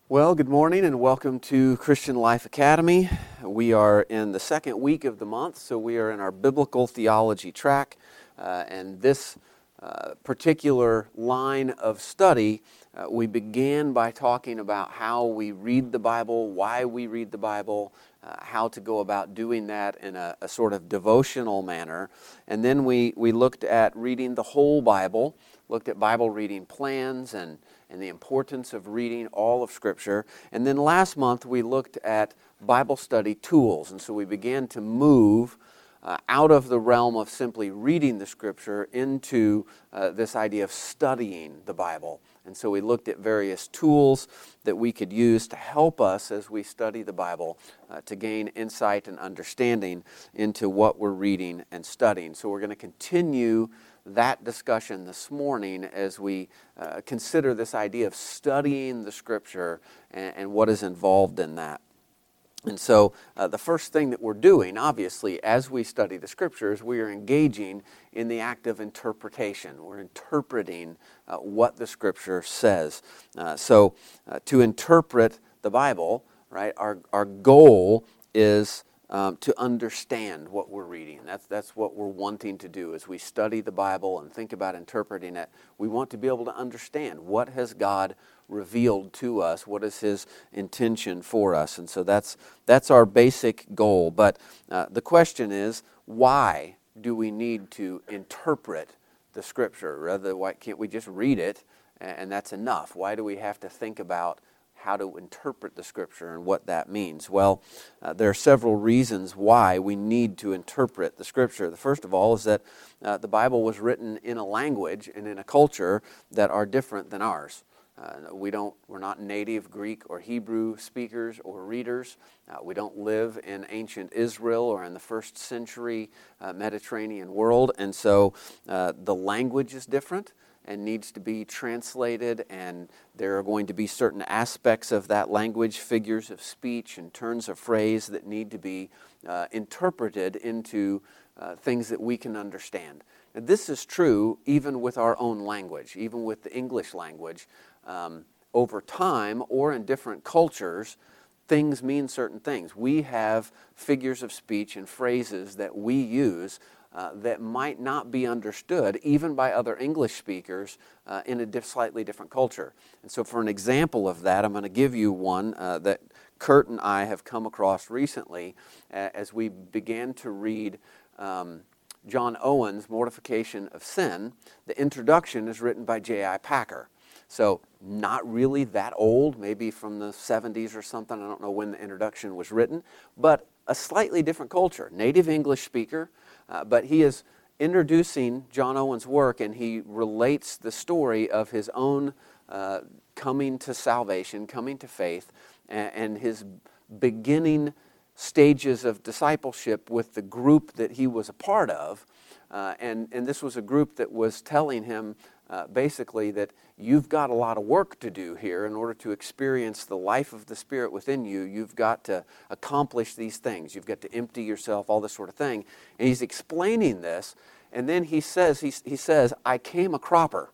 Well, good morning and welcome to Christian Life Academy. We are in the second week of the month, so we are in our biblical theology track. And this particular line of study, we began by talking about how we read the Bible, why we read the Bible, how to go about doing that in a sort of devotional manner. And then we looked at reading the whole Bible, looked at Bible reading plans and the importance of reading all of Scripture. And then last month we looked at Bible study tools. And so we began to move out of the realm of simply reading the Scripture into this idea of studying the Bible. And so we looked at various tools that we could use to help us as we study the Bible to gain insight and understanding into what we're reading and studying. So we're going to continue that discussion this morning as we consider this idea of studying the Scripture and what is involved in that. And so the first thing that we're doing, obviously, as we study the Scriptures, we are engaging in the act of interpretation. We're interpreting what the Scripture says. So to interpret the Bible, right, our goal is to understand what we're reading. That's what we're wanting to do as we study the Bible and think about interpreting it. We want to be able to understand what has God revealed to us, what is His intention for us. And so that's our basic goal. But the question is, why do we need to interpret the Scripture? Why can't we just read it and that's enough? Why do we have to think about how to interpret the Scripture and what that means? Well, there are several reasons why we need to interpret the Scripture. The first of all is that the Bible was written in a language and in a culture that are different than ours. We're not native Greek or Hebrew speakers or readers. We don't live in ancient Israel or in the first century Mediterranean world, and so the language is different and needs to be translated, and there are going to be certain aspects of that language, figures of speech and turns of phrase that need to be interpreted into things that we can understand. And this is true even with our own language, even with the English language. Over time or in different cultures, things mean certain things. We have figures of speech and phrases that we use that might not be understood even by other English speakers in a slightly different culture. And so for an example of that, I'm going to give you one that Kurt and I have come across recently as we began to read John Owen's Mortification of Sin. The introduction is written by J.I. Packer. So not really that old, maybe from the 70s or something. I don't know when the introduction was written, but a slightly different culture. Native English speaker, but he is introducing John Owen's work, and he relates the story of his own coming to salvation, coming to faith, and his beginning stages of discipleship with the group that he was a part of. And this was a group that was telling him basically that you've got a lot of work to do here in order to experience the life of the Spirit within you. You've got to accomplish these things. You've got to empty yourself, all this sort of thing. And he's explaining this, and then he says, I came a cropper.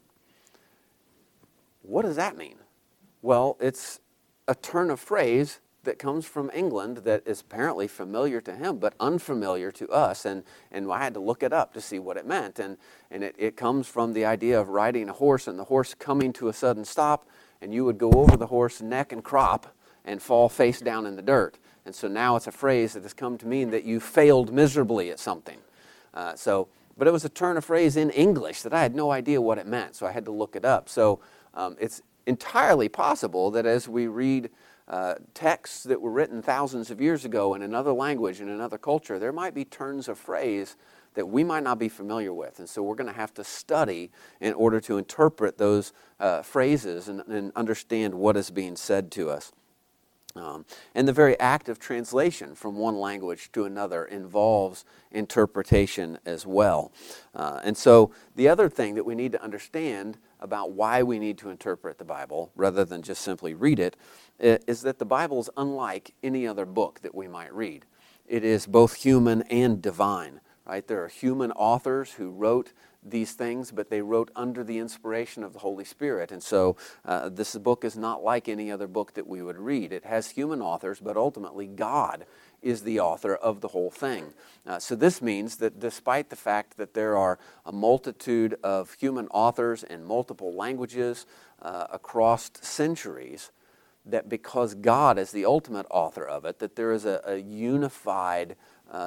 What does that mean? Well, it's a turn of phrase that comes from England that is apparently familiar to him, but unfamiliar to us. And I had to look it up to see what it meant. And it comes from the idea of riding a horse and the horse coming to a sudden stop, and you would go over the horse neck and crop and fall face down in the dirt. And so now it's a phrase that has come to mean that you failed miserably at something. But it was a turn of phrase in English that I had no idea what it meant, so I had to look it up. So it's entirely possible that as we read texts that were written thousands of years ago in another language, in another culture, there might be turns of phrase that we might not be familiar with. And so we're going to have to study in order to interpret those phrases and understand what is being said to us. And the very act of translation from one language to another involves interpretation as well. And so the other thing that we need to understand about why we need to interpret the Bible, rather than just simply read it, is that the Bible is unlike any other book that we might read. It is both human and divine, right? There are human authors who wrote these things, but they wrote under the inspiration of the Holy Spirit. And so this book is not like any other book that we would read. It has human authors, but ultimately God is the author of the whole thing. So this means that despite the fact that there are a multitude of human authors in multiple languages across centuries, that because God is the ultimate author of it, that there is a unified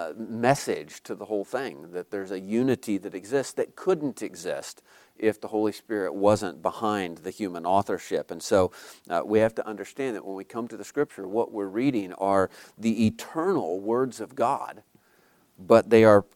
message to the whole thing, that there's a unity that exists that couldn't exist if the Holy Spirit wasn't behind the human authorship. And so we have to understand that when we come to the Scripture, what we're reading are the eternal words of God, but they are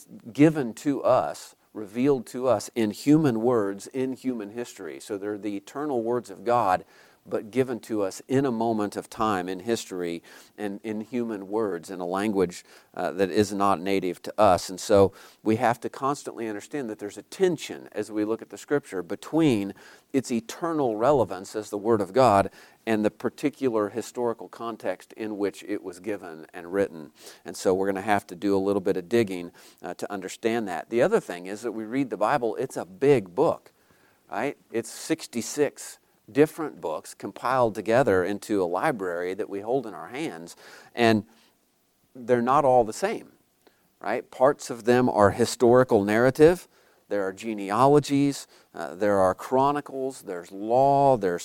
given to us, revealed to us in human words, in human history. So they're the eternal words of God, but given to us in a moment of time in history and in human words in a language that is not native to us. And so we have to constantly understand that there's a tension as we look at the Scripture between its eternal relevance as the Word of God and the particular historical context in which it was given and written. And so we're going to have to do a little bit of digging to understand that. The other thing is that we read the Bible, it's a big book, right? It's 66 different books compiled together into a library that we hold in our hands, and they're not all the same, right? Parts of them are historical narrative, there are genealogies, there are chronicles, there's law, there's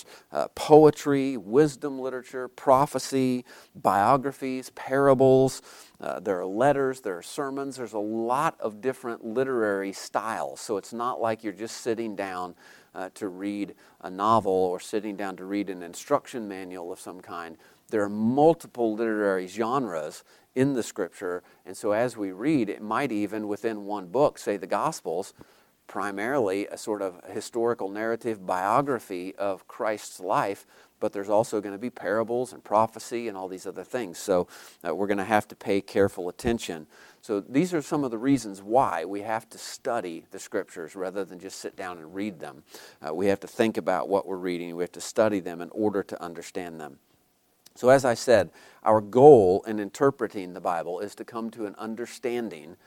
poetry, wisdom literature, prophecy, biographies, parables, there are letters, there are sermons, there's a lot of different literary styles, so it's not like you're just sitting down to read a novel or sitting down to read an instruction manual of some kind. There are multiple literary genres in the Scripture, and so as we read, it might even within one book, say the Gospels, primarily a sort of historical narrative biography of Christ's life, but there's also going to be parables and prophecy and all these other things. So we're going to have to pay careful attention. So these are some of the reasons why we have to study the Scriptures rather than just sit down and read them. We have to think about what we're reading. We have to study them in order to understand them. So as I said, our goal in interpreting the Bible is to come to an understanding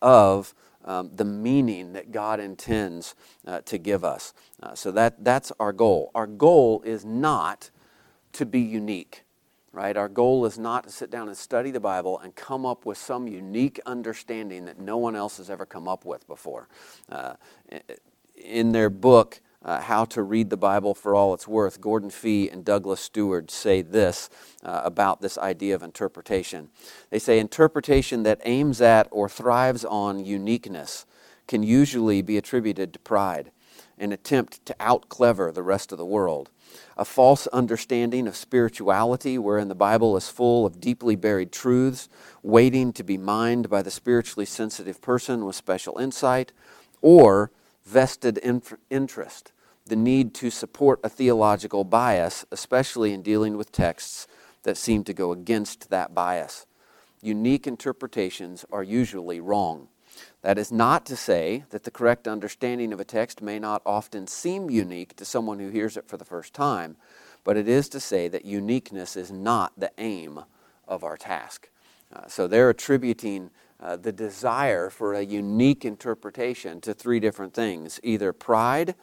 of the meaning that God intends to give us. So that's our goal. Our goal is not to be unique, right? Our goal is not to sit down and study the Bible and come up with some unique understanding that no one else has ever come up with before. In their book, How to Read the Bible for All It's Worth, Gordon Fee and Douglas Stewart say this about this idea of interpretation. They say, interpretation that aims at or thrives on uniqueness can usually be attributed to pride, an attempt to out-clever the rest of the world. A false understanding of spirituality wherein the Bible is full of deeply buried truths, waiting to be mined by the spiritually sensitive person with special insight, or vested interest, the need to support a theological bias, especially in dealing with texts that seem to go against that bias. Unique interpretations are usually wrong. That is not to say that the correct understanding of a text may not often seem unique to someone who hears it for the first time, but it is to say that uniqueness is not the aim of our task. So they're attributing the desire for a unique interpretation to three different things: either pride,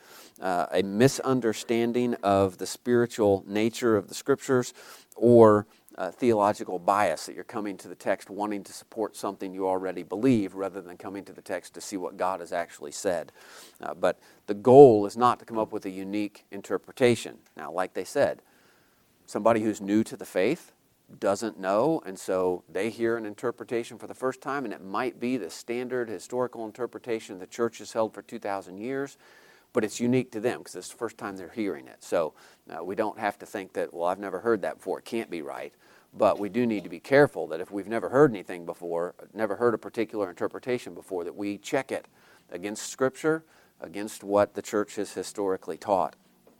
a misunderstanding of the spiritual nature of the Scriptures, or theological bias, that you're coming to the text wanting to support something you already believe rather than coming to the text to see what God has actually said. But the goal is not to come up with a unique interpretation. Now, like they said, somebody who's new to the faith doesn't know, and so they hear an interpretation for the first time, and it might be the standard historical interpretation the church has held for 2,000 years, but it's unique to them because it's the first time they're hearing it. So we don't have to think that, well, I've never heard that before, it can't be right. But we do need to be careful that if we've never heard anything before, never heard a particular interpretation before, that we check it against Scripture, against what the church has historically taught.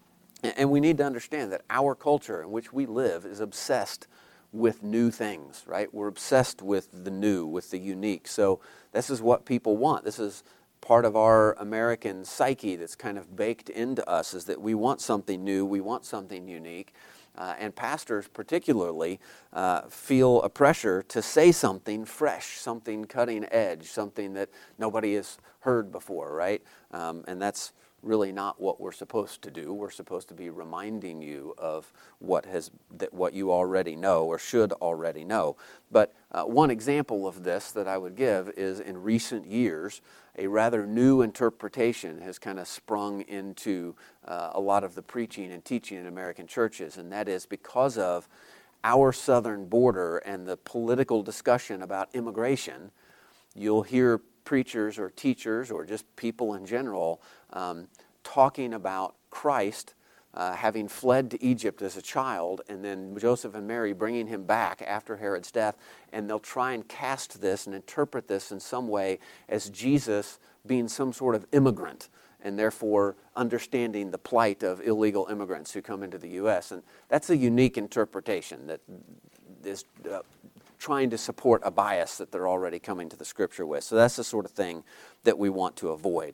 And we need to understand that our culture in which we live is obsessed with new things, right? We're obsessed with the new, with the unique. So this is what people want. This is part of our American psyche that's kind of baked into us, is that we want something new, we want something unique. and pastors particularly feel a pressure to say something fresh, something cutting edge, something that nobody has heard before, right? And that's really not what we're supposed to do. We're supposed to be reminding you of what you already know or should already know. But one example of this that I would give is in recent years, a rather new interpretation has kind of sprung into a lot of the preaching and teaching in American churches, and that is because of our southern border and the political discussion about immigration. You'll hear preachers or teachers or just people in general talking about Christ having fled to Egypt as a child, and then Joseph and Mary bringing him back after Herod's death, and they'll try and cast this and interpret this in some way as Jesus being some sort of immigrant, and therefore understanding the plight of illegal immigrants who come into the U.S. And that's a unique interpretation that is trying to support a bias that they're already coming to the Scripture with. So that's the sort of thing that we want to avoid.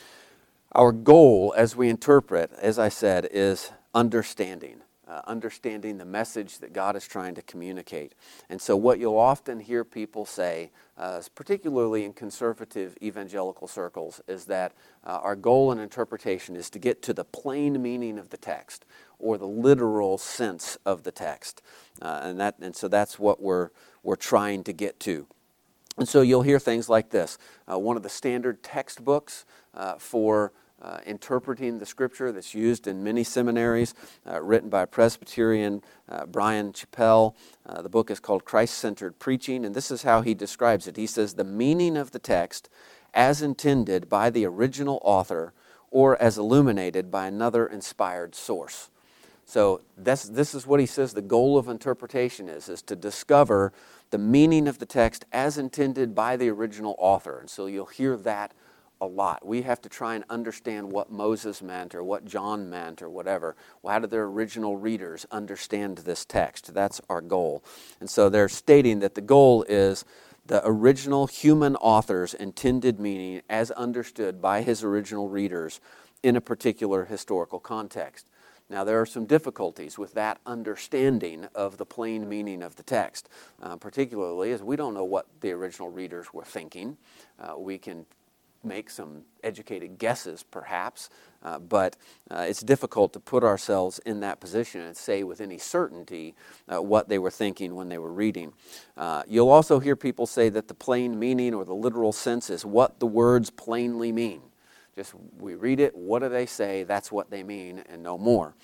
Our goal as we interpret, as I said, is understanding the message that God is trying to communicate. And so what you'll often hear people say, particularly in conservative evangelical circles, is that our goal in interpretation is to get to the plain meaning of the text or the literal sense of the text. And so that's what we're trying to get to. And so you'll hear things like this. One of the standard textbooks for interpreting the Scripture that's used in many seminaries, written by Presbyterian Brian Chappell. The book is called Christ-Centered Preaching, and this is how he describes it. He says, the meaning of the text as intended by the original author or as illuminated by another inspired source. So this is what he says the goal of interpretation is to discover the meaning of the text as intended by the original author. And so you'll hear that a lot. We have to try and understand what Moses meant or what John meant or whatever. Well, how did their original readers understand this text? That's our goal. And so they're stating that the goal is the original human author's intended meaning as understood by his original readers in a particular historical context. Now, there are some difficulties with that understanding of the plain meaning of the text, particularly as we don't know what the original readers were thinking. We can make some educated guesses, perhaps, but it's difficult to put ourselves in that position and say with any certainty what they were thinking when they were reading. You'll also hear people say that the plain meaning or the literal sense is what the words plainly mean. Just we read it, what do they say? That's what they mean, and no more.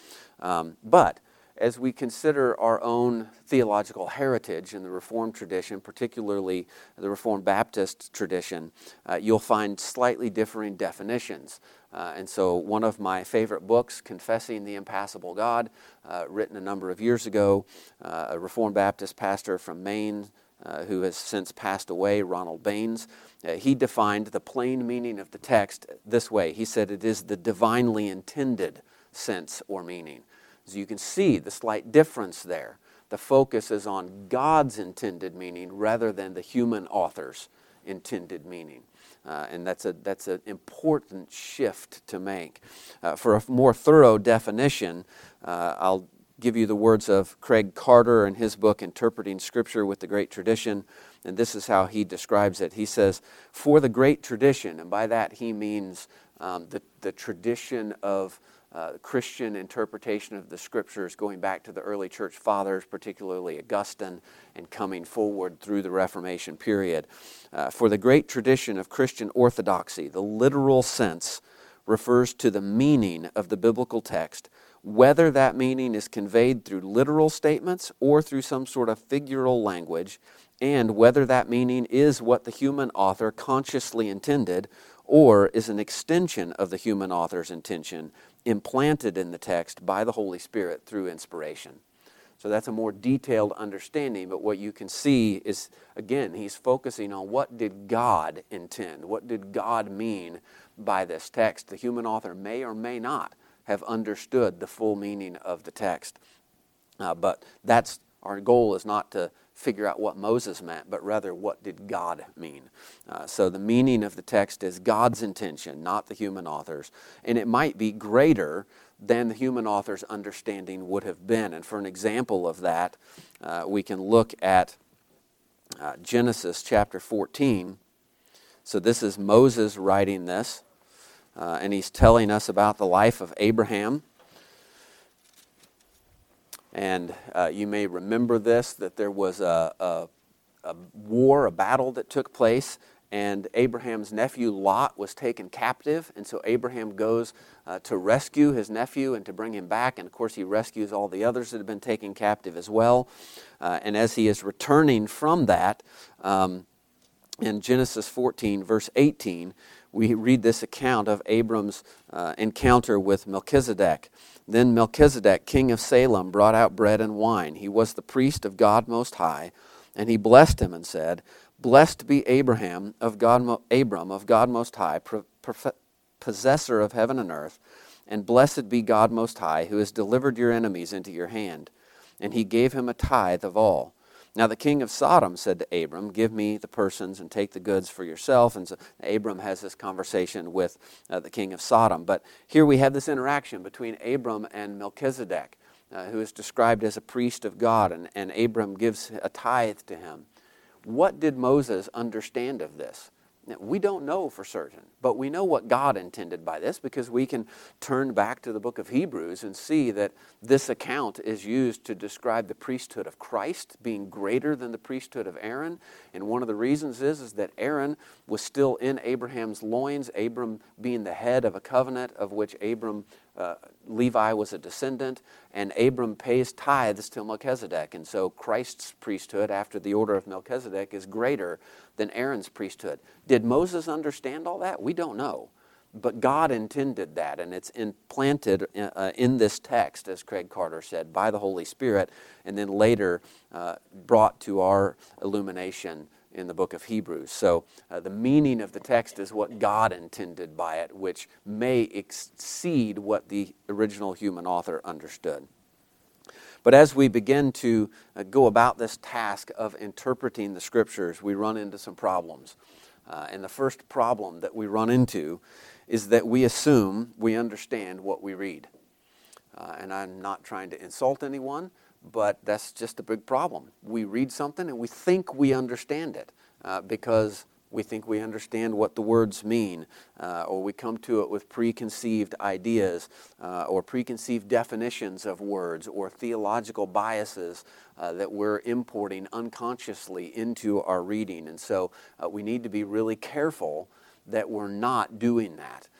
But as we consider our own theological heritage in the Reformed tradition, particularly the Reformed Baptist tradition, you'll find slightly differing definitions. And so one of my favorite books, Confessing the Impassible God, written a number of years ago, a Reformed Baptist pastor from Maine who has since passed away, Ronald Baines, he defined the plain meaning of the text this way. He said it is the divinely intended sense or meaning. So you can see the slight difference there. The focus is on God's intended meaning rather than the human author's intended meaning. And that's an important shift to make. For a more thorough definition, I'll give you the words of Craig Carter in his book, Interpreting Scripture with the Great Tradition, and this is how he describes it. He says, for the great tradition, and by that he means the tradition of Christian interpretation of the Scriptures going back to the early church fathers, particularly Augustine, and coming forward through the Reformation period. For the great tradition of Christian orthodoxy, the literal sense refers to the meaning of the biblical text, whether that meaning is conveyed through literal statements or through some sort of figural language, and whether that meaning is what the human author consciously intended or is an extension of the human author's intention implanted in the text by the Holy Spirit through inspiration. So that's a more detailed understanding, but what you can see is, again, he's focusing on what did God intend? What did God mean by this text? The human author may or may not have understood the full meaning of the text. But that's our goal is not to figure out what Moses meant, but rather what did God mean. So the meaning of the text is God's intention, not the human author's. And it might be greater than the human author's understanding would have been. And for an example of that, we can look at Genesis chapter 14. So this is Moses writing this, and he's telling us about the life of Abraham. And you may remember this, that there was a war, a battle that took place, and Abraham's nephew Lot was taken captive, and so Abraham goes to rescue his nephew and to bring him back, and of course he rescues all the others that have been taken captive as well. And as he is returning from that, in Genesis 14, verse 18, we read this account of Abram's encounter with Melchizedek. Then Melchizedek, king of Salem, brought out bread and wine. He was the priest of God Most High, and he blessed him and said, "Blessed be Abram of God Most High, possessor of heaven and earth, and blessed be God Most High, who has delivered your enemies into your hand." And he gave him a tithe of all. Now the king of Sodom said to Abram, "Give me the persons and take the goods for yourself." And so Abram has this conversation with the king of Sodom. But here we have this interaction between Abram and Melchizedek, who is described as a priest of God, and Abram gives a tithe to him. What did Moses understand of this? Now, we don't know for certain, but we know what God intended by this because we can turn back to the book of Hebrews and see that this account is used to describe the priesthood of Christ being greater than the priesthood of Aaron. And one of the reasons is that Aaron was still in Abraham's loins, Abram being the head of a covenant of which Levi was a descendant, and Abram pays tithes to Melchizedek. And so Christ's priesthood after the order of Melchizedek is greater than Aaron's priesthood. Did Moses understand all that? We don't know. But God intended that, and it's implanted in this text, as Craig Carter said, by the Holy Spirit, and then later brought to our illumination in the book of Hebrews. So the meaning of the text is what God intended by it, which may exceed what the original human author understood. But as we begin to go about this task of interpreting the Scriptures, we run into some problems. And the first problem that we run into is that we assume we understand what we read. And I'm not trying to insult anyone, but that's just a big problem. We read something and we think we understand it because we think we understand what the words mean, or we come to it with preconceived ideas or preconceived definitions of words or theological biases that we're importing unconsciously into our reading. And so we need to be really careful that we're not doing that.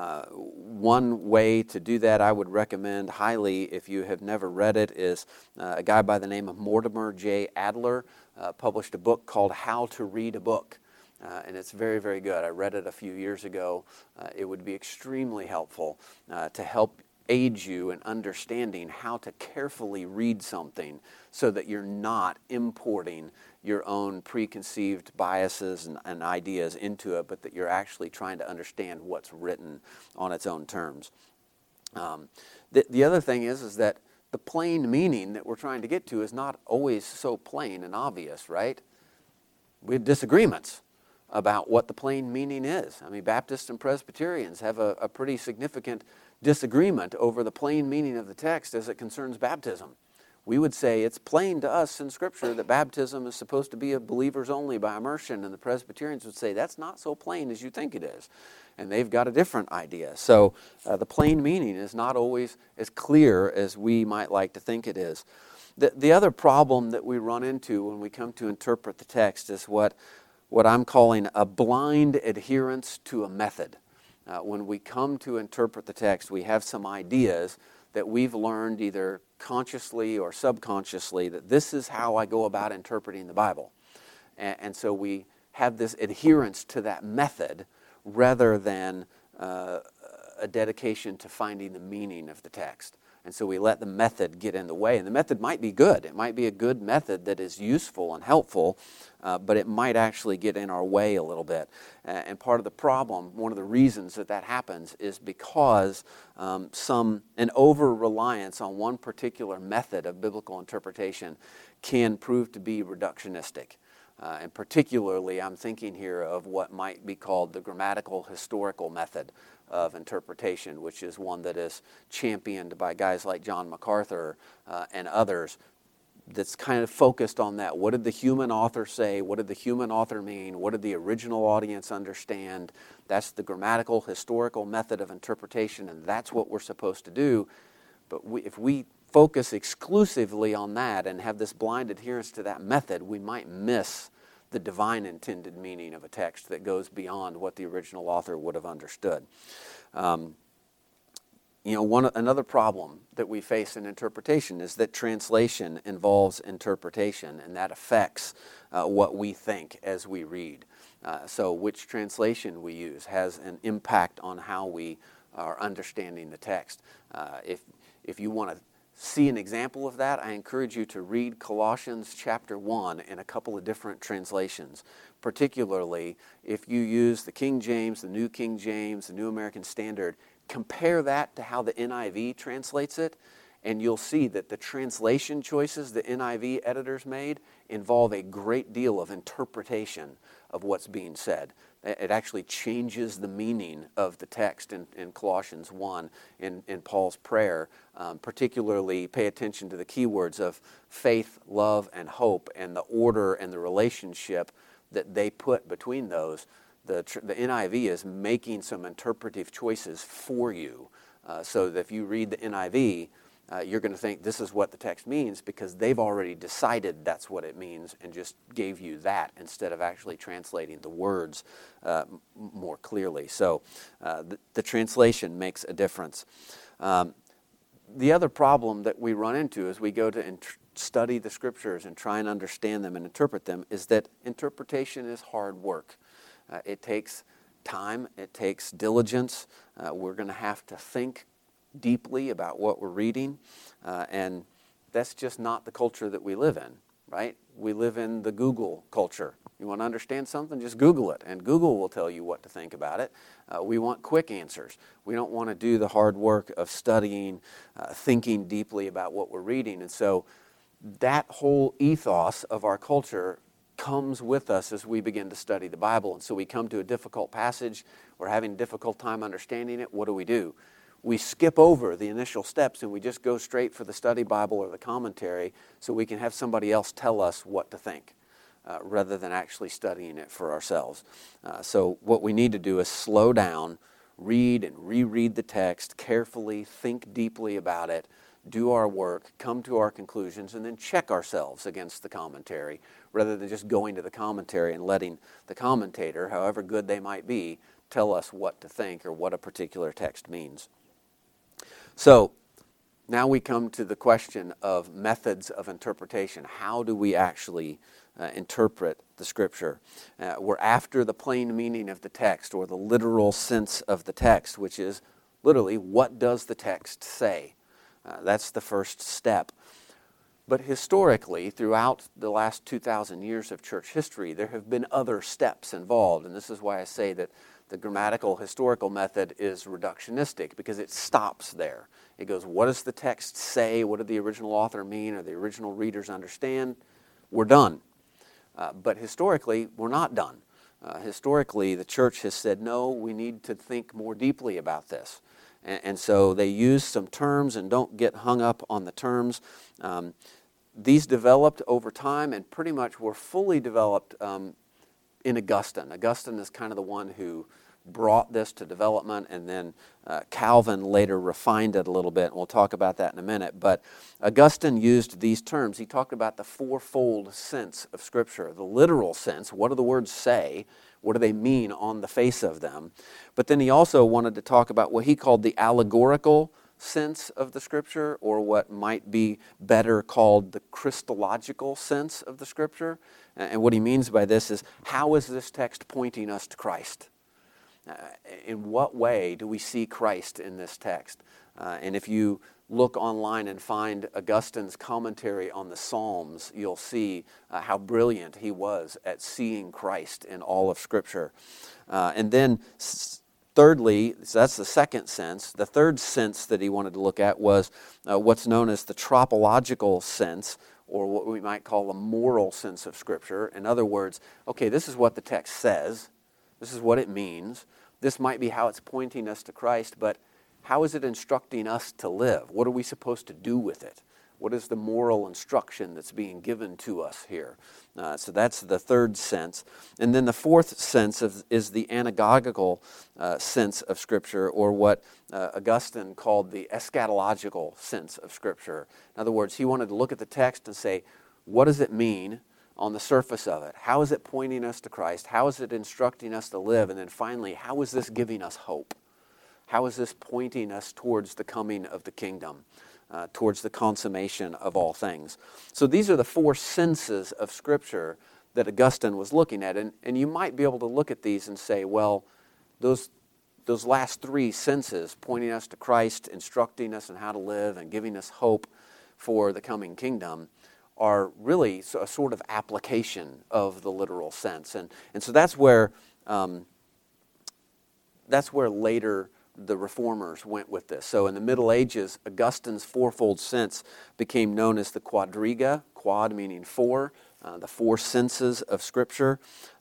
One way to do that I would recommend highly, if you have never read it, is a guy by the name of Mortimer J. Adler published a book called How to Read a Book. And it's very, very good. I read it a few years ago. It would be extremely helpful to help aid you in understanding how to carefully read something so that you're not importing your own preconceived biases and ideas into it, but that you're actually trying to understand what's written on its own terms. The other thing is that the plain meaning that we're trying to get to is not always so plain and obvious, right? We have disagreements about what the plain meaning is. I mean, Baptists and Presbyterians have a pretty significant disagreement over the plain meaning of the text as it concerns baptism. We would say it's plain to us in Scripture that baptism is supposed to be of believers only by immersion, and the Presbyterians would say that's not so plain as you think it is. And they've got a different idea. So the plain meaning is not always as clear as we might like to think it is. The other problem that we run into when we come to interpret the text is what I'm calling a blind adherence to a method. When we come to interpret the text, we have some ideas that we've learned either consciously or subconsciously that this is how I go about interpreting the Bible. And so we have this adherence to that method rather than a dedication to finding the meaning of the text. And so we let the method get in the way. And the method might be good. It might be a good method that is useful and helpful, but it might actually get in our way a little bit. And part of the problem, one of the reasons that happens, is because an over-reliance on one particular method of biblical interpretation can prove to be reductionistic. And particularly, I'm thinking here of what might be called the grammatical historical method of interpretation, which is one that is championed by guys like John MacArthur and others, that's kind of focused on that. What did the human author say? What did the human author mean? What did the original audience understand? That's the grammatical historical method of interpretation, and that's what we're supposed to do. But if we focus exclusively on that and have this blind adherence to that method, we might miss the divine intended meaning of a text that goes beyond what the original author would have understood. Another problem that we face in interpretation is that translation involves interpretation, and that affects what we think as we read. So which translation we use has an impact on how we are understanding the text. If you want to see an example of that, I encourage you to read Colossians chapter 1 in a couple of different translations. Particularly, if you use the King James, the New King James, the New American Standard, compare that to how the NIV translates it, and you'll see that the translation choices the NIV editors made involve a great deal of interpretation of what's being said. It actually changes the meaning of the text in Colossians 1 in Paul's prayer. Particularly, pay attention to the keywords of faith, love, and hope, and the order and the relationship that they put between those. The NIV is making some interpretive choices for you, so that if you read the NIV, you're going to think this is what the text means because they've already decided that's what it means and just gave you that instead of actually translating the words more clearly. So the translation makes a difference. The other problem that we run into as we go to study the Scriptures and try and understand them and interpret them is that interpretation is hard work. It takes time, it takes diligence. We're going to have to think deeply about what we're reading, and that's just not the culture that we live in, right? We live in the Google culture. You want to understand something, just Google it, and Google will tell you what to think about it. We want quick answers. We don't want to do the hard work of studying, thinking deeply about what we're reading, and so that whole ethos of our culture comes with us as we begin to study the Bible. And so we come to a difficult passage, we're having a difficult time understanding it, what do? We skip over the initial steps and we just go straight for the study Bible or the commentary so we can have somebody else tell us what to think rather than actually studying it for ourselves. So what we need to do is slow down, read and reread the text carefully, think deeply about it, do our work, come to our conclusions, and then check ourselves against the commentary rather than just going to the commentary and letting the commentator, however good they might be, tell us what to think or what a particular text means. So now we come to the question of methods of interpretation. How do we actually interpret the Scripture? We're after the plain meaning of the text or the literal sense of the text, which is literally, what does the text say? That's the first step. But historically, throughout the last 2,000 years of church history, there have been other steps involved. And this is why I say that the grammatical historical method is reductionistic, because it stops there. It goes, what does the text say? What did the original author mean? Or the original readers understand? We're done. But historically, we're not done. Historically, the church has said, no, we need to think more deeply about this. And so they use some terms and don't get hung up on the terms. These developed over time and pretty much were fully developed in Augustine. Augustine is kind of the one who brought this to development, and then Calvin later refined it a little bit, and we'll talk about that in a minute. But Augustine used these terms. He talked about the fourfold sense of Scripture, the literal sense. What do the words say? What do they mean on the face of them? But then he also wanted to talk about what he called the allegorical sense of the Scripture, or what might be better called the Christological sense of the Scripture. And what he means by this is, how is this text pointing us to Christ? In what way do we see Christ in this text? And if you look online and find Augustine's commentary on the Psalms, you'll see how brilliant he was at seeing Christ in all of Scripture. And then Thirdly, so that's the second sense. The third sense that he wanted to look at was what's known as the tropological sense, or what we might call a moral sense of Scripture. In other words, okay, this is what the text says. This is what it means. This might be how it's pointing us to Christ, but how is it instructing us to live? What are we supposed to do with it? What is the moral instruction that's being given to us here? So that's the third sense. And then the fourth sense is the anagogical sense of Scripture, or what Augustine called the eschatological sense of Scripture. In other words, he wanted to look at the text and say, what does it mean on the surface of it? How is it pointing us to Christ? How is it instructing us to live? And then finally, how is this giving us hope? How is this pointing us towards the coming of the kingdom? Towards the consummation of all things. So these are the four senses of Scripture that Augustine was looking at. And you might be able to look at these and say, well, those last three senses, pointing us to Christ, instructing us in how to live, and giving us hope for the coming kingdom, are really a sort of application of the literal sense. And so that's where later the Reformers went with this. So in the Middle Ages, Augustine's fourfold sense became known as the quadriga, quad meaning four, the four senses of Scripture.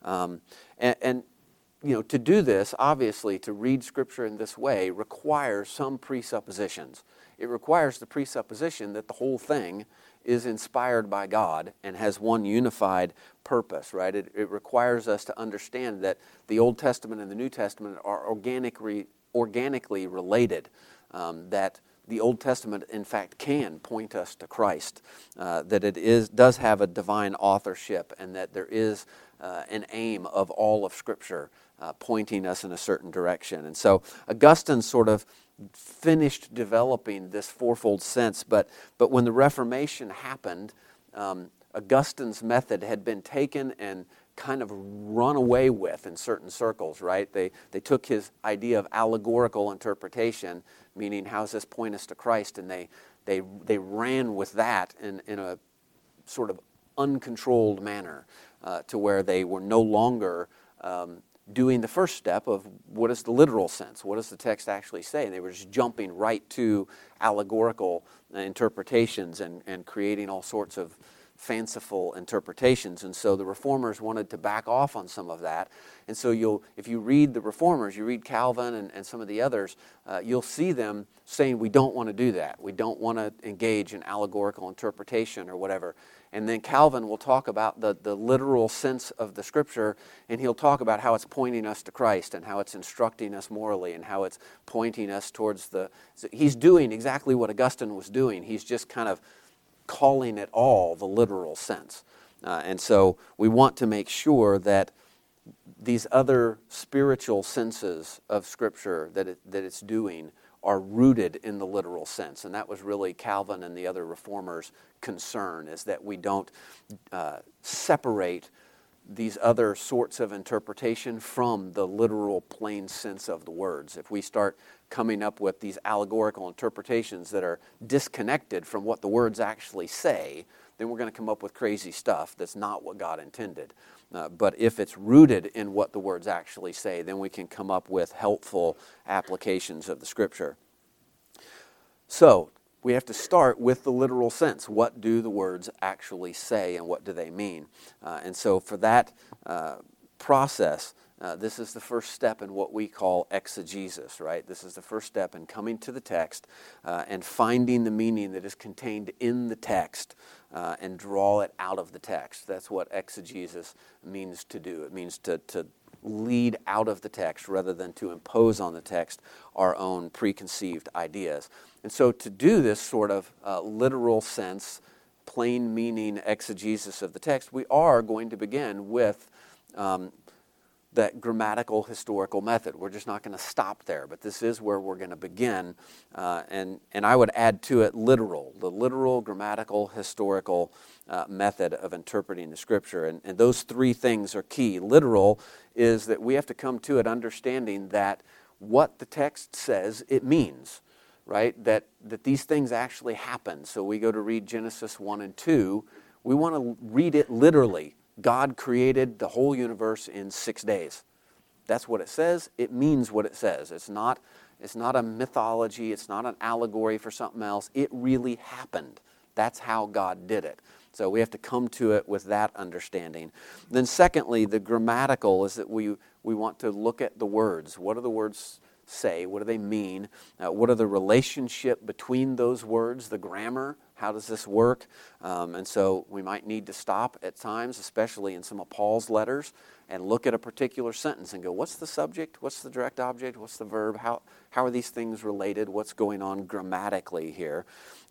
And to do this, obviously, to read Scripture in this way requires some presuppositions. It requires the presupposition that the whole thing is inspired by God and has one unified purpose, right? It requires us to understand that the Old Testament and the New Testament are organically related, that the Old Testament, in fact, can point us to Christ, that it does have a divine authorship, and that there is an aim of all of Scripture pointing us in a certain direction. And so Augustine sort of finished developing this fourfold sense, but when the Reformation happened, Augustine's method had been taken and kind of run away with in certain circles, right? They took his idea of allegorical interpretation, meaning how does this point us to Christ, and they ran with that in a sort of uncontrolled manner to where they were no longer doing the first step of what is the literal sense, what does the text actually say, and they were just jumping right to allegorical interpretations and creating all sorts of fanciful interpretations. And so the Reformers wanted to back off on some of that. And so if you read the Reformers, you read Calvin and some of the others, you'll see them saying we don't want to do that. We don't want to engage in allegorical interpretation or whatever. And then Calvin will talk about the literal sense of the Scripture, and he'll talk about how it's pointing us to Christ and how it's instructing us morally and how it's pointing us towards so he's doing exactly what Augustine was doing. He's just kind of calling it all the literal sense. And so we want to make sure that these other spiritual senses of Scripture that it's doing are rooted in the literal sense. And that was really Calvin and the other Reformers' concern, is that we don't separate these other sorts of interpretation from the literal plain sense of the words. If we start coming up with these allegorical interpretations that are disconnected from what the words actually say, then we're going to come up with crazy stuff that's not what God intended. But if it's rooted in what the words actually say, then we can come up with helpful applications of the Scripture. So, we have to start with the literal sense. What do the words actually say, and what do they mean? And so for that process, this is the first step in what we call exegesis, right? This is the first step in coming to the text and finding the meaning that is contained in the text and draw it out of the text. That's what exegesis means to do. It means to lead out of the text rather than to impose on the text our own preconceived ideas. And so to do this sort of literal sense, plain meaning exegesis of the text, we are going to begin with that grammatical historical method. We're just not going to stop there, but this is where we're going to begin. And I would add to it the literal grammatical historical method of interpreting the Scripture. And those three things are key. Literal is that we have to come to it understanding that what the text says, it means, right? That these things actually happen. So we go to read Genesis 1 and 2. We want to read it literally. God created the whole universe in 6 days. That's what it says. It means what it says. It's not a mythology. It's not an allegory for something else. It really happened. That's how God did it. So we have to come to it with that understanding. Then secondly, the grammatical is that we want to look at the words. What do the words say? What do they mean? What are the relationship between those words? The grammar, how does this work? And so we might need to stop at times, especially in some of Paul's letters, and look at a particular sentence and go, what's the subject? What's the direct object? What's the verb? How are these things related? What's going on grammatically here?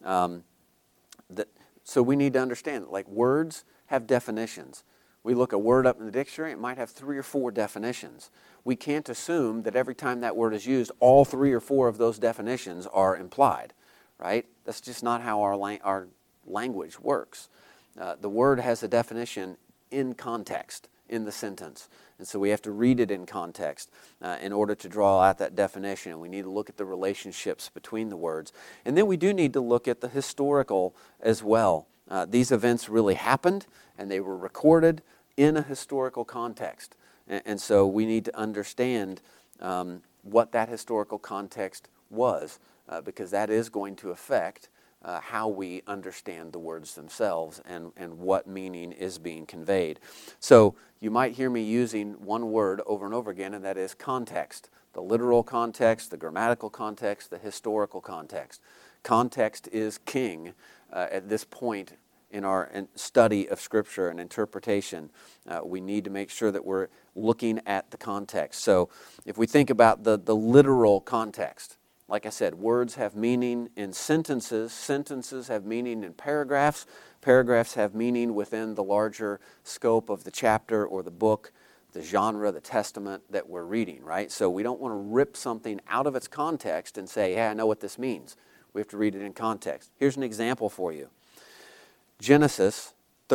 So we need to understand that, like, words have definitions. We look a word up in the dictionary, it might have 3 or 4 definitions. We can't assume that every time that word is used, all 3 or 4 of those definitions are implied, right? That's just not how our language works. The word has a definition in context, in the sentence. And so we have to read it in context in order to draw out that definition. We need to look at the relationships between the words. And then we do need to look at the historical as well. These events really happened, and they were recorded in a historical context. And so we need to understand what that historical context was, because that is going to affect how we understand the words themselves and what meaning is being conveyed. So you might hear me using one word over and over again, and that is context. The literal context, the grammatical context, the historical context. Context is king at this point in our study of Scripture and interpretation. We need to make sure that we're looking at the context. So if we think about the literal context, like I said, words have meaning in sentences. Sentences have meaning in paragraphs. Paragraphs have meaning within the larger scope of the chapter or the book, the genre, the testament that we're reading, right? So we don't want to rip something out of its context and say, hey, I know what this means. We have to read it in context. Here's an example for you. Genesis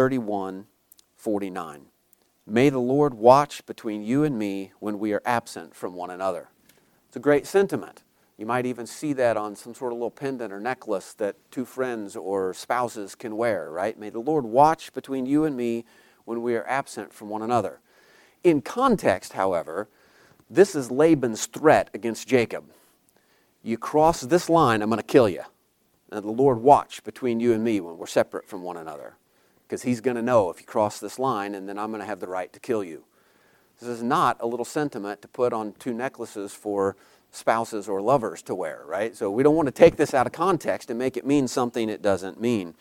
31:49. May the Lord watch between you and me when we are absent from one another. It's a great sentiment. You might even see that on some sort of little pendant or necklace that 2 friends or spouses can wear, right? May the Lord watch between you and me when we are absent from one another. In context, however, this is Laban's threat against Jacob. You cross this line, I'm going to kill you. And the Lord watch between you and me when we're separate from one another. Because he's going to know if you cross this line, and then I'm going to have the right to kill you. This is not a little sentiment to put on 2 necklaces for spouses or lovers to wear, right? So we don't want to take this out of context and make it mean something it doesn't mean.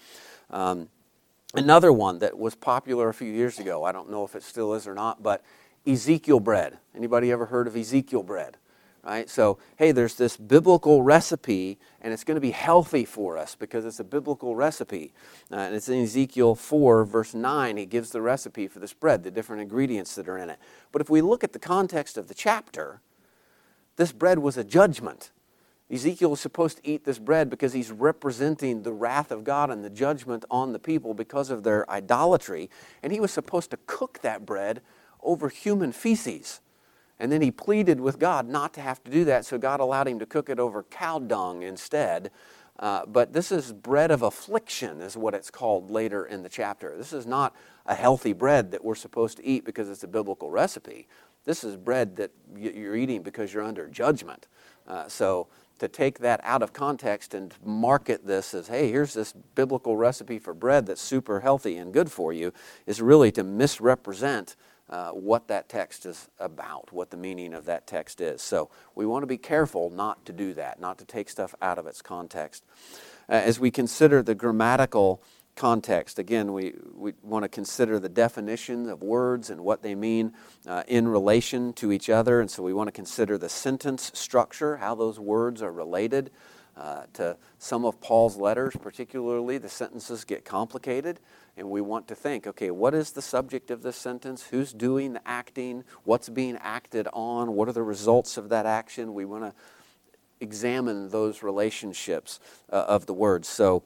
Another one that was popular a few years ago, I don't know if it still is or not, but Ezekiel bread. Anybody ever heard of Ezekiel bread? Right? So, hey, there's this biblical recipe, and it's going to be healthy for us because it's a biblical recipe. And it's in Ezekiel 4, verse 9. He gives the recipe for this bread, the different ingredients that are in it. But if we look at the context of the chapter, this bread was a judgment. Ezekiel is supposed to eat this bread because he's representing the wrath of God and the judgment on the people because of their idolatry. And he was supposed to cook that bread over human feces. And then he pleaded with God not to have to do that, so God allowed him to cook it over cow dung instead. But this is bread of affliction is what it's called later in the chapter. This is not a healthy bread that we're supposed to eat because it's a biblical recipe. This is bread that you're eating because you're under judgment. So to take that out of context and market this as, hey, here's this biblical recipe for bread that's super healthy and good for you, is really to misrepresent what that text is about, what the meaning of that text is. So we want to be careful not to do that, not to take stuff out of its context. As we consider the grammatical context, again, we want to consider the definition of words and what they mean in relation to each other. And so we want to consider the sentence structure, how those words are related. To some of Paul's letters, particularly, the sentences get complicated, and we want to think, okay, what is the subject of this sentence? Who's doing the acting? What's being acted on? What are the results of that action? We want to examine those relationships of the words. So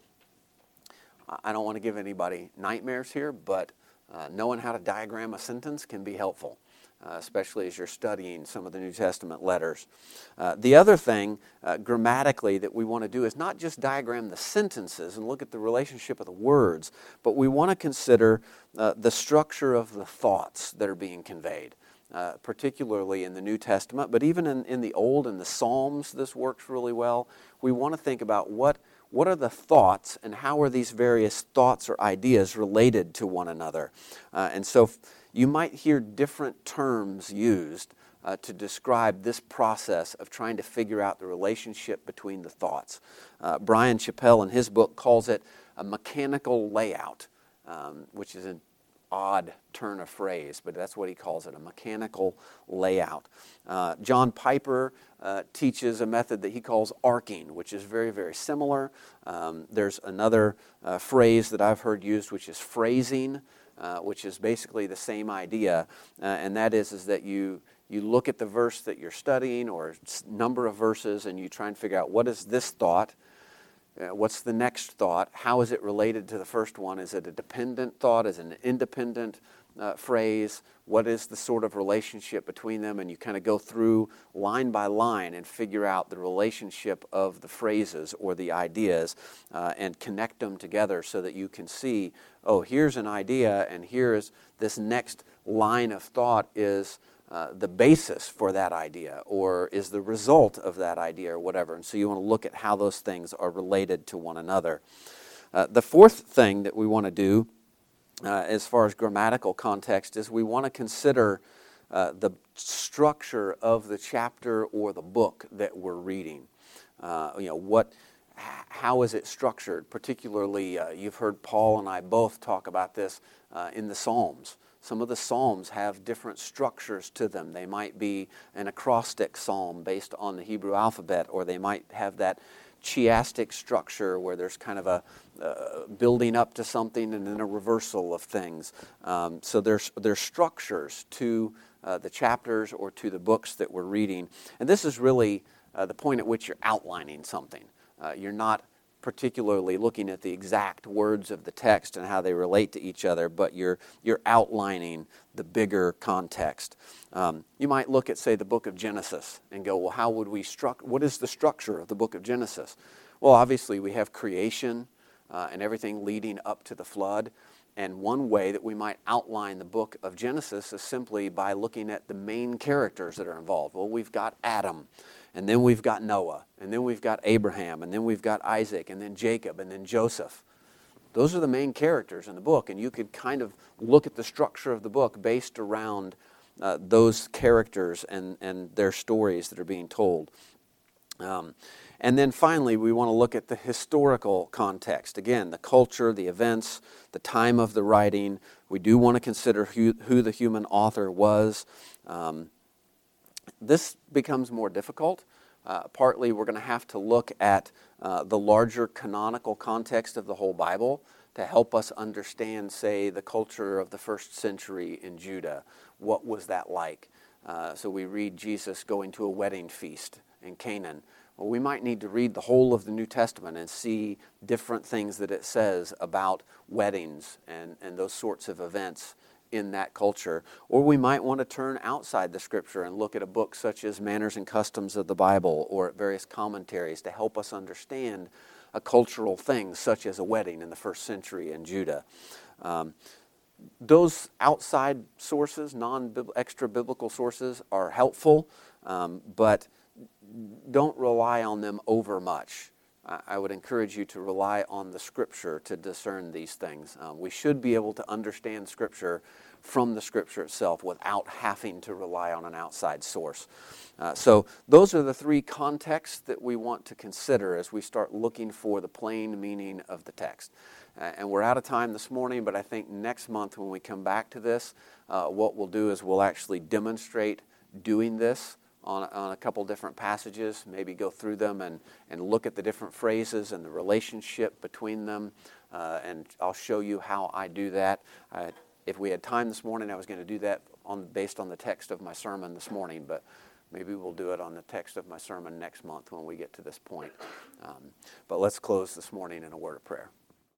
I don't want to give anybody nightmares here, but knowing how to diagram a sentence can be helpful. Especially as you're studying some of the New Testament letters. The other thing grammatically that we want to do is not just diagram the sentences and look at the relationship of the words, but we want to consider the structure of the thoughts that are being conveyed. particularly in the New Testament, but even in the Old, in the Psalms, this works really well. We want to think about what are the thoughts and how are these various thoughts or ideas related to one another. And so you might hear different terms used to describe this process of trying to figure out the relationship between the thoughts. Brian Chappell in his book calls it a mechanical layout, which is an odd turn of phrase, but that's what he calls it, a mechanical layout. John Piper teaches a method that he calls arcing, which is very, very similar. There's another phrase that I've heard used, which is phrasing, which is basically the same idea, and that is that you look at the verse that you're studying or number of verses and you try and figure out what is this thought, what's the next thought, how is it related to the first one, is it a dependent thought, is it an independent phrase, what is the sort of relationship between them, and you kind of go through line by line and figure out the relationship of the phrases or the ideas and connect them together so that you can see, oh, here's an idea and here's this next line of thought is the basis for that idea or is the result of that idea or whatever. And so you want to look at how those things are related to one another. The fourth thing that we want to do as far as grammatical context is we want to consider the structure of the chapter or the book that we're reading. How is it structured? Particularly, you've heard Paul and I both talk about this in the Psalms. Some of the Psalms have different structures to them. They might be an acrostic psalm based on the Hebrew alphabet, or they might have that chiastic structure where there's kind of a building up to something and then a reversal of things. So there's structures to the chapters or to the books that we're reading. And this is really the point at which you're outlining something. You're not particularly looking at the exact words of the text and how they relate to each other, but you're outlining the bigger context. You might look at, say, the book of Genesis and go, well, how would we what is the structure of the book of Genesis? Well, obviously we have creation and everything leading up to the flood. And one way that we might outline the book of Genesis is simply by looking at the main characters that are involved. Well, we've got Adam, and then we've got Noah, and then we've got Abraham, and then we've got Isaac, and then Jacob, and then Joseph. Those are the main characters in the book, and you could kind of look at the structure of the book based around those characters and their stories that are being told. And then finally, we want to look at the historical context. Again, the culture, the events, the time of the writing. We do want to consider who the human author was. This becomes more difficult. Partly, we're going to have to look at the larger canonical context of the whole Bible to help us understand, say, the culture of the first century in Judah. What was that like? So we read Jesus going to a wedding feast in Canaan. Well, we might need to read the whole of the New Testament and see different things that it says about weddings and those sorts of events in that culture. Or we might want to turn outside the Scripture and look at a book such as Manners and Customs of the Bible or at various commentaries to help us understand a cultural thing such as a wedding in the first century in Judah. Those outside sources, extra-biblical sources, are helpful, but don't rely on them over much. I would encourage you to rely on the Scripture to discern these things. We should be able to understand Scripture from the Scripture itself without having to rely on an outside source. So those are the three contexts that we want to consider as we start looking for the plain meaning of the text. And we're out of time this morning, but I think next month when we come back to this, what we'll do is we'll actually demonstrate doing this on a couple different passages, maybe go through them and look at the different phrases and the relationship between them, and I'll show you how I do that. If we had time this morning, I was going to do that based on the text of my sermon this morning, but maybe we'll do it on the text of my sermon next month when we get to this point. But let's close this morning in a word of prayer.